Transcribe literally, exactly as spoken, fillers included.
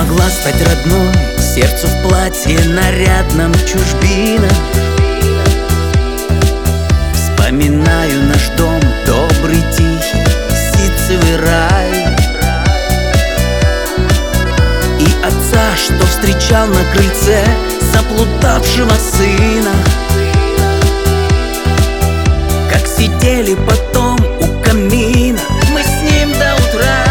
могла стать родной сердцу в платье нарядном чужбина. Вспоминаю наш дом, добрый, тихий, ситцевый рай, и отца, что встречал на крыльце заплутавшего сына. Как сидели потом у камина мы с ним до утра.